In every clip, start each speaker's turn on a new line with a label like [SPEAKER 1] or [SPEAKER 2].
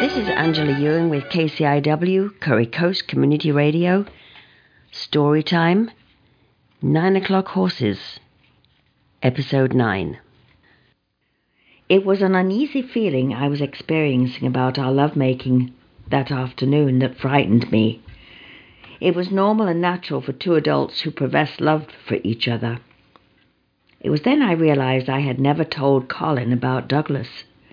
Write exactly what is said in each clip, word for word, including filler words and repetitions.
[SPEAKER 1] This is Angela Ewing with K C I W, Curry Coast Community Radio. Story time, Nine O'Clock Horses, Episode nine. It was an uneasy feeling I was experiencing about our lovemaking that afternoon that frightened me. It was normal and natural for two adults who professed love for each other. It was then I realized I had never told Colin about Douglas.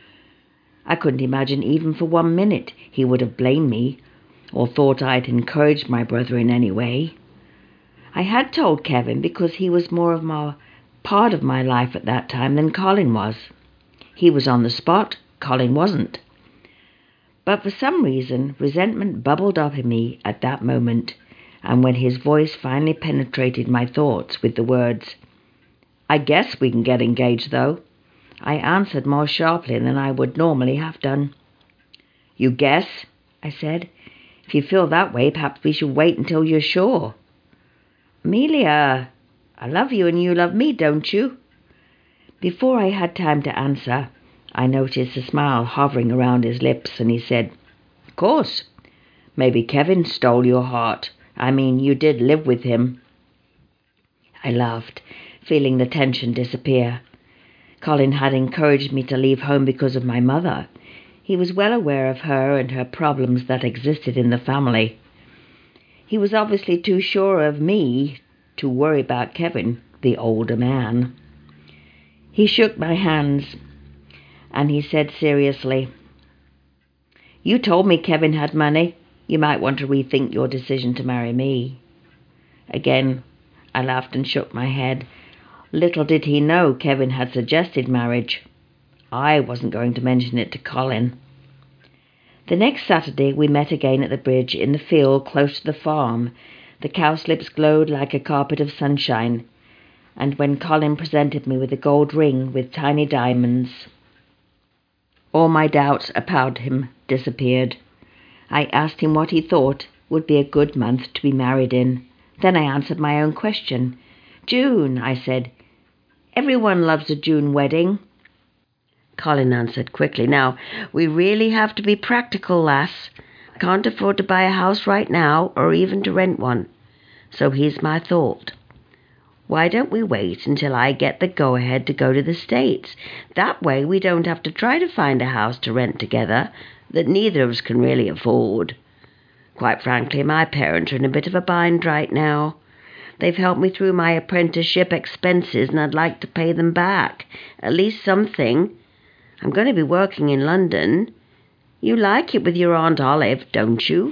[SPEAKER 1] I couldn't imagine even for one minute he would have blamed me or thought I'd encouraged my brother in any way. I had told Kevin because he was more of a part of my life at that time than Colin was. He was on the spot, Colin wasn't. But for some reason, resentment bubbled up in me at that moment, and when his voice finally penetrated my thoughts with the words, "I guess we can get engaged, though," I answered more sharply than I would normally have done. "You guess?" I said. "If you feel that way, perhaps we should wait until you're sure." "Amelia, I love you and you love me, don't you?" Before I had time to answer, I noticed a smile hovering around his lips, and he said, "Of course. Maybe Kevin stole your heart. I mean, you did live with him." I laughed, feeling the tension disappear. Colin had encouraged me to leave home because of my mother. He was well aware of her and her problems that existed in the family. He was obviously too sure of me to worry about Kevin, the older man. He shook my hands, and he said seriously, "You told me Kevin had money. You might want to rethink your decision to marry me." Again, I laughed and shook my head. Little did he know Kevin had suggested marriage. I wasn't going to mention it to Colin. The next Saturday we met again at the bridge in the field close to the farm. The cowslips glowed like a carpet of sunshine, and when Colin presented me with a gold ring with tiny diamonds, all my doubts about him disappeared. I asked him what he thought would be a good month to be married in. Then I answered my own question. "June," I said. "Everyone loves a June wedding." Colin answered quickly, "Now, we really have to be practical, lass. I can't afford to buy a house right now or even to rent one. So here's my thought. Why don't we wait until I get the go-ahead to go to the States? That way we don't have to try to find a house to rent together that neither of us can really afford. Quite frankly, my parents are in a bit of a bind right now. They've helped me through my apprenticeship expenses, and I'd like to pay them back. At least something. I'm going to be working in London. You like it with your Aunt Olive, don't you?"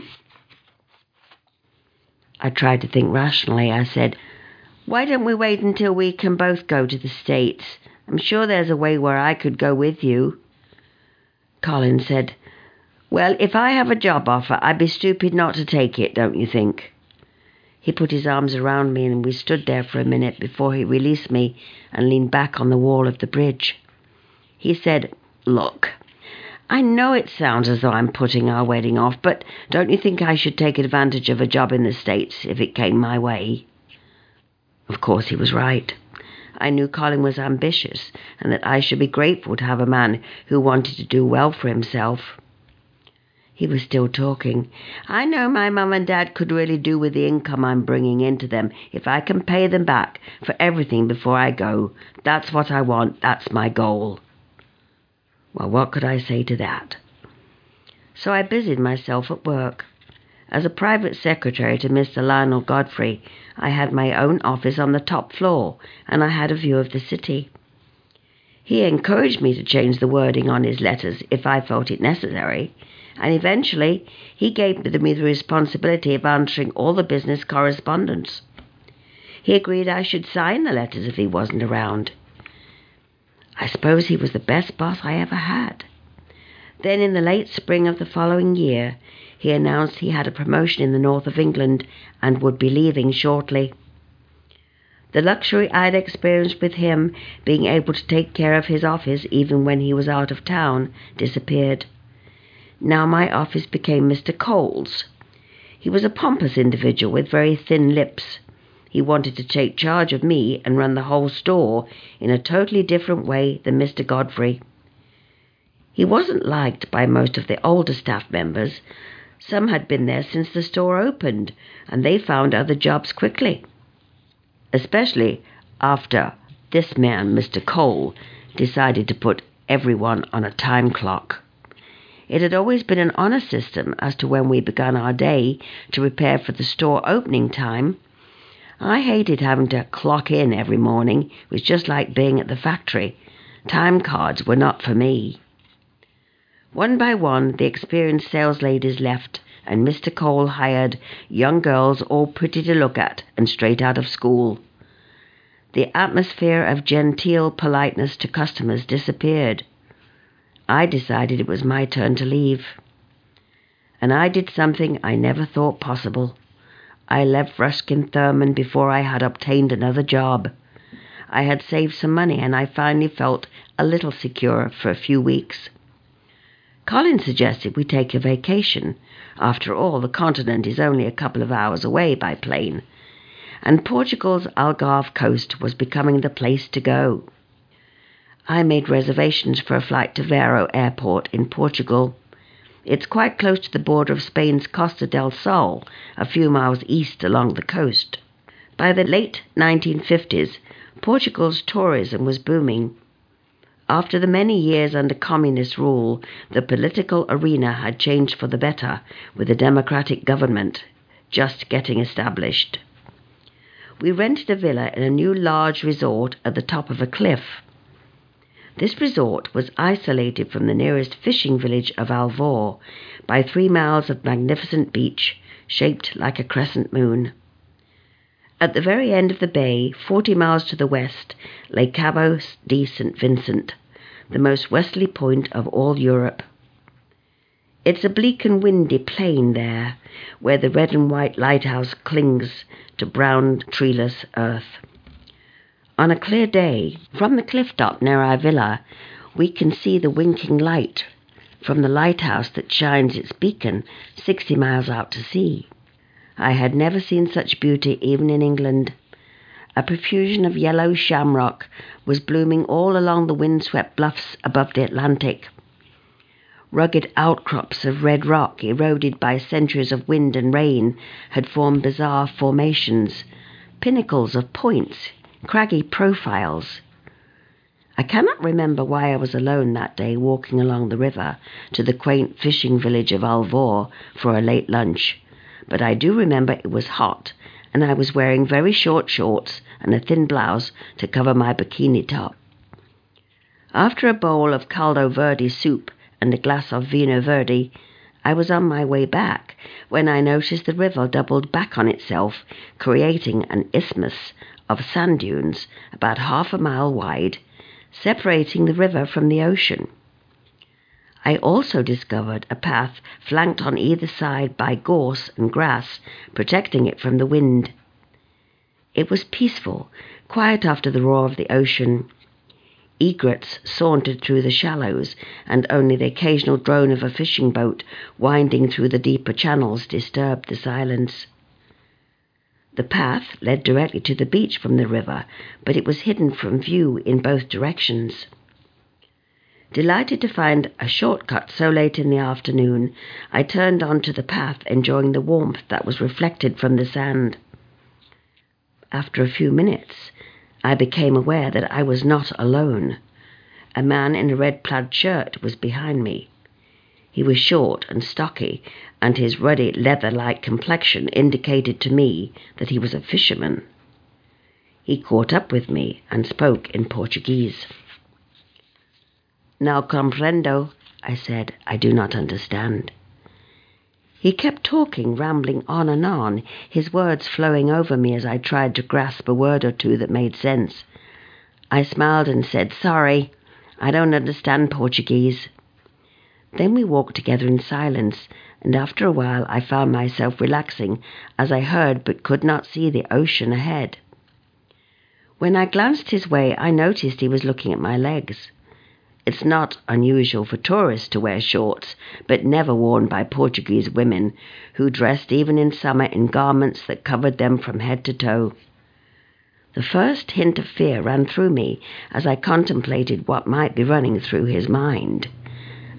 [SPEAKER 1] I tried to think rationally. I said, "Why don't we wait until we can both go to the States? I'm sure there's a way where I could go with you." Colin said, "Well, if I have a job offer, I'd be stupid not to take it, don't you think?" He put his arms around me and we stood there for a minute before he released me and leaned back on the wall of the bridge. He said, "Look, I know it sounds as though I'm putting our wedding off, but don't you think I should take advantage of a job in the States if it came my way?" Of course he was right. I knew Colin was ambitious and that I should be grateful to have a man who wanted to do well for himself. He was still talking. "I know my mum and dad could really do with the income I'm bringing into them if I can pay them back for everything before I go. That's what I want. That's my goal." Well, what could I say to that? So I busied myself at work. As a private secretary to Mister Lionel Godfrey, I had my own office on the top floor, and I had a view of the city. He encouraged me to change the wording on his letters if I felt it necessary, and eventually he gave me the responsibility of answering all the business correspondence. He agreed I should sign the letters if he wasn't around. I suppose he was the best boss I ever had. Then in the late spring of the following year, he announced he had a promotion in the north of England and would be leaving shortly. The luxury I'd experienced with him, being able to take care of his office even when he was out of town, disappeared. Now my office became Mister Cole's. He was a pompous individual with very thin lips. He wanted to take charge of me and run the whole store in a totally different way than Mister Godfrey. He wasn't liked by most of the older staff members. Some had been there since the store opened, and they found other jobs quickly. Especially after this man, Mister Cole, decided to put everyone on a time clock. It had always been an honor system as to when we began our day to prepare for the store opening time. I hated having to clock in every morning. It was just like being at the factory. Time cards were not for me. One by one, the experienced sales ladies left, and Mister Cole hired young girls all pretty to look at and straight out of school. The atmosphere of genteel politeness to customers disappeared. I decided it was my turn to leave. And I did something I never thought possible. I left Ruskin Thurman before I had obtained another job. I had saved some money, and I finally felt a little secure for a few weeks. Colin suggested we take a vacation. After all, the continent is only a couple of hours away by plane, and Portugal's Algarve coast was becoming the place to go. I made reservations for a flight to Vero Airport in Portugal. It's quite close to the border of Spain's Costa del Sol, a few miles east along the coast. By the late nineteen fifties, Portugal's tourism was booming. After the many years under communist rule, the political arena had changed for the better, with a democratic government just getting established. We rented a villa in a new large resort at the top of a cliff. This resort was isolated from the nearest fishing village of Alvor by three miles of magnificent beach, shaped like a crescent moon. At the very end of the bay, forty miles to the west, lay Cabo de Saint Vincent, the most westerly point of all Europe. It's a bleak and windy plain there, where the red and white lighthouse clings to brown, treeless earth. On a clear day, from the cliff top near our villa, we can see the winking light from the lighthouse that shines its beacon sixty miles out to sea. I had never seen such beauty even in England. A profusion of yellow shamrock was blooming all along the windswept bluffs above the Atlantic. Rugged outcrops of red rock, eroded by centuries of wind and rain, had formed bizarre formations, pinnacles of points, craggy profiles. I cannot remember why I was alone that day walking along the river to the quaint fishing village of Alvor for a late lunch, but I do remember it was hot, and I was wearing very short shorts and a thin blouse to cover my bikini top. After a bowl of caldo verde soup and a glass of vino verde, I was on my way back when I noticed the river doubled back on itself, creating an isthmus of sand dunes about half a mile wide, separating the river from the ocean. I also discovered a path flanked on either side by gorse and grass, protecting it from the wind. It was peaceful, quiet after the roar of the ocean. Egrets sauntered through the shallows, and only the occasional drone of a fishing boat winding through the deeper channels disturbed the silence. The path led directly to the beach from the river, but it was hidden from view in both directions. Delighted to find a shortcut so late in the afternoon, I turned onto the path, enjoying the warmth that was reflected from the sand. After a few minutes, I became aware that I was not alone. A man in a red plaid shirt was behind me. He was short and stocky, and his ruddy leather-like complexion indicated to me that he was a fisherman. He caught up with me and spoke in Portuguese. "Não comprendo," I said. "I do not understand." He kept talking, rambling on and on, his words flowing over me as I tried to grasp a word or two that made sense. I smiled and said, "Sorry, I don't understand Portuguese." Then we walked together in silence, and after a while I found myself relaxing as I heard but could not see the ocean ahead. When I glanced his way, I noticed he was looking at my legs. It's not unusual for tourists to wear shorts, but never worn by Portuguese women, who dressed even in summer in garments that covered them from head to toe. The first hint of fear ran through me as I contemplated what might be running through his mind.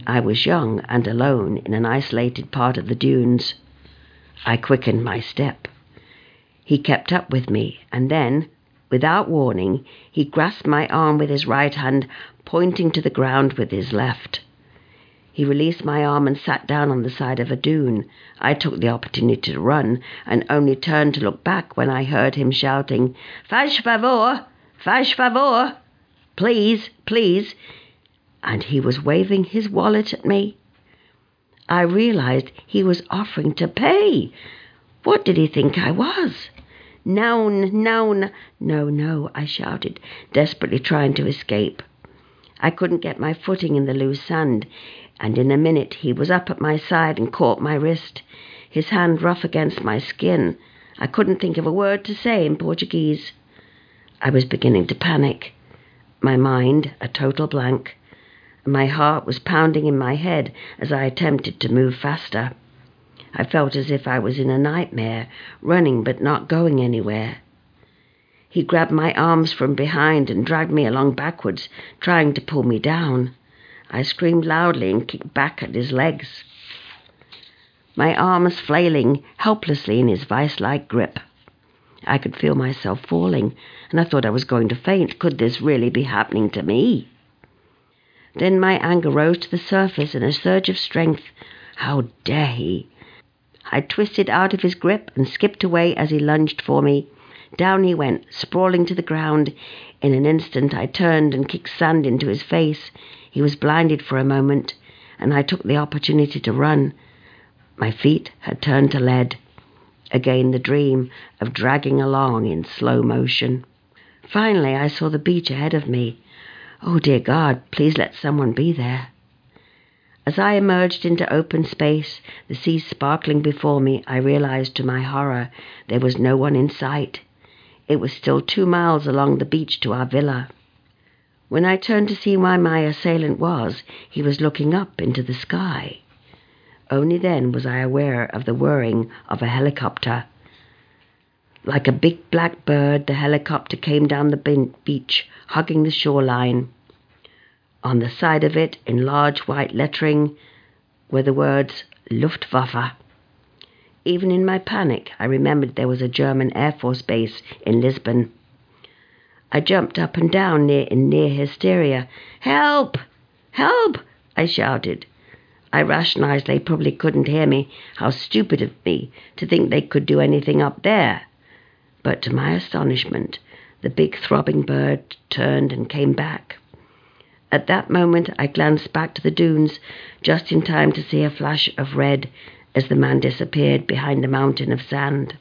[SPEAKER 1] I was young and alone in an isolated part of the dunes. I quickened my step. He kept up with me, and then, without warning, he grasped my arm with his right hand, pointing to the ground with his left. He released my arm and sat down on the side of a dune. I took the opportunity to run, and only turned to look back when I heard him shouting, "Faz favor! Faz favor! Please, please!" And he was waving his wallet at me. I realized he was offering to pay. What did he think I was? "Noun, noun!" "No, no," I shouted, desperately trying to escape. I couldn't get my footing in the loose sand, and in a minute he was up at my side and caught my wrist, his hand rough against my skin. I couldn't think of a word to say in Portuguese. I was beginning to panic, my mind a total blank. My heart was pounding in my head as I attempted to move faster. I felt as if I was in a nightmare, running but not going anywhere. He grabbed my arms from behind and dragged me along backwards, trying to pull me down. I screamed loudly and kicked back at his legs, my arms flailing helplessly in his vice-like grip. I could feel myself falling, and I thought I was going to faint. Could this really be happening to me? Then my anger rose to the surface in a surge of strength. How dare he? I twisted out of his grip and skipped away as he lunged for me. Down he went, sprawling to the ground. In an instant I turned and kicked sand into his face. He was blinded for a moment, and I took the opportunity to run. My feet had turned to lead. Again the dream of dragging along in slow motion. Finally I saw the beach ahead of me. Oh, dear God, please let someone be there. As I emerged into open space, the sea sparkling before me, I realized to my horror there was no one in sight. It was still two miles along the beach to our villa. When I turned to see where my assailant was, he was looking up into the sky. Only then was I aware of the whirring of a helicopter. Like a big black bird, the helicopter came down the beach, hugging the shoreline. On the side of it, in large white lettering, were the words Luftwaffe. Even in my panic, I remembered there was a German Air Force base in Lisbon. I jumped up and down near in near hysteria. "Help! Help!" I shouted. I rationalized they probably couldn't hear me. How stupid of me to think they could do anything up there. But to my astonishment, the big throbbing bird turned and came back. At that moment, I glanced back to the dunes, just in time to see a flash of red as the man disappeared behind a mountain of sand.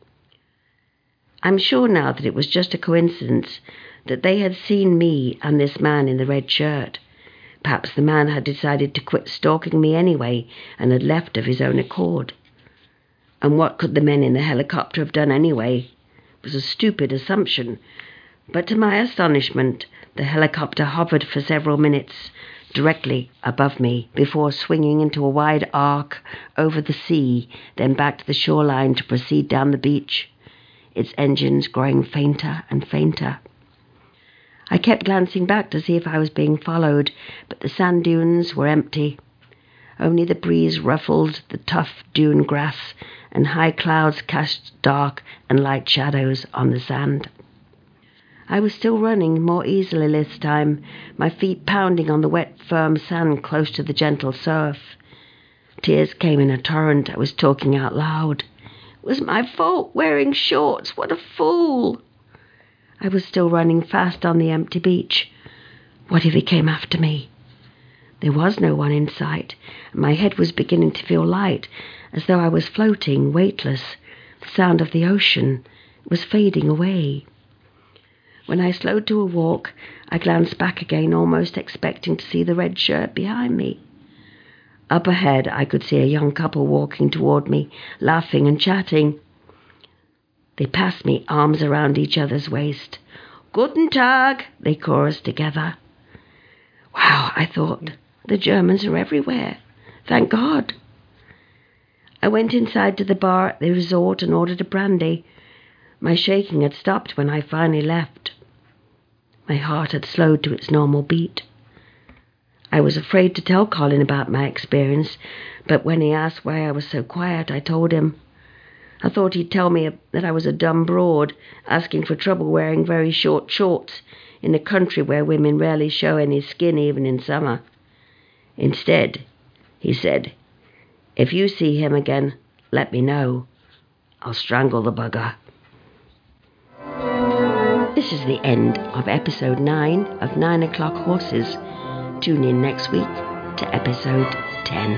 [SPEAKER 1] I'm sure now that it was just a coincidence that they had seen me and this man in the red shirt. Perhaps the man had decided to quit stalking me anyway and had left of his own accord. And what could the men in the helicopter have done anyway? It was a stupid assumption. But to my astonishment, the helicopter hovered for several minutes directly above me before swinging into a wide arc over the sea, then back to the shoreline to proceed down the beach, its engines growing fainter and fainter. I kept glancing back to see if I was being followed, but the sand dunes were empty. Only the breeze ruffled the tough dune grass, and high clouds cast dark and light shadows on the sand. I was still running, more easily this time, my feet pounding on the wet, firm sand close to the gentle surf. Tears came in a torrent. I was talking out loud. It was my fault wearing shorts. What a fool! I was still running fast on the empty beach. What if he came after me? There was no one in sight, and my head was beginning to feel light, as though I was floating, weightless. The sound of the ocean was fading away. When I slowed to a walk, I glanced back again, almost expecting to see the red shirt behind me. Up ahead, I could see a young couple walking toward me, laughing and chatting. They passed me, arms around each other's waist. "Guten Tag," they chorused together. Wow, I thought, the Germans are everywhere. Thank God. I went inside to the bar at the resort and ordered a brandy. My shaking had stopped when I finally left. My heart had slowed to its normal beat. I was afraid to tell Colin about my experience, but when he asked why I was so quiet, I told him. I thought he'd tell me that I was a dumb broad, asking for trouble wearing very short shorts in a country where women rarely show any skin even in summer. Instead, he said, "If you see him again, let me know. I'll strangle the bugger." This is the end of episode nine of Nine O'Clock Horses. Tune in next week to episode ten.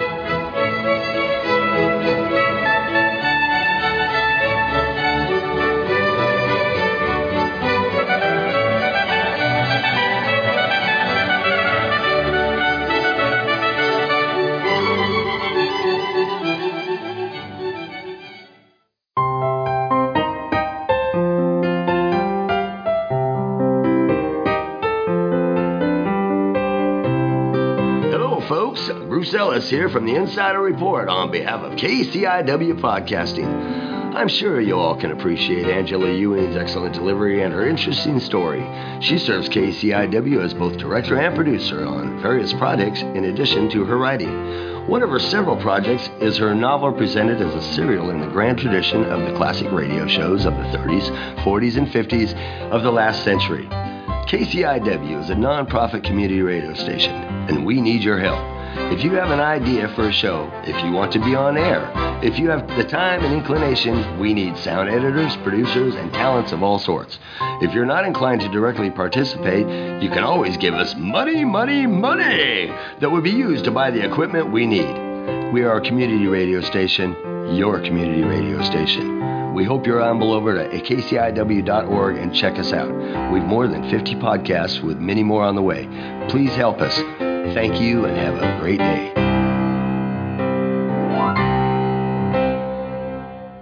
[SPEAKER 2] Bruce Ellis here from the Insider Report on behalf of K C I W Podcasting. I'm sure you all can appreciate Angela Ewing's excellent delivery and her interesting story. She serves K C I W as both director and producer on various projects in addition to her writing. One of her several projects is her novel presented as a serial in the grand tradition of the classic radio shows of the thirties, forties, and fifties of the last century. K C I W is a non-profit community radio station, and we need your help. If you have an idea for a show, if you want to be on air, if you have the time and inclination, we need sound editors, producers, and talents of all sorts. If you're not inclined to directly participate, you can always give us money, money, money that would be used to buy the equipment we need. We are a community radio station, your community radio station. We hope you'll amble over to K C I W dot org and check us out. We've more than fifty podcasts with many more on the way. Please help us. Thank you and have a great day.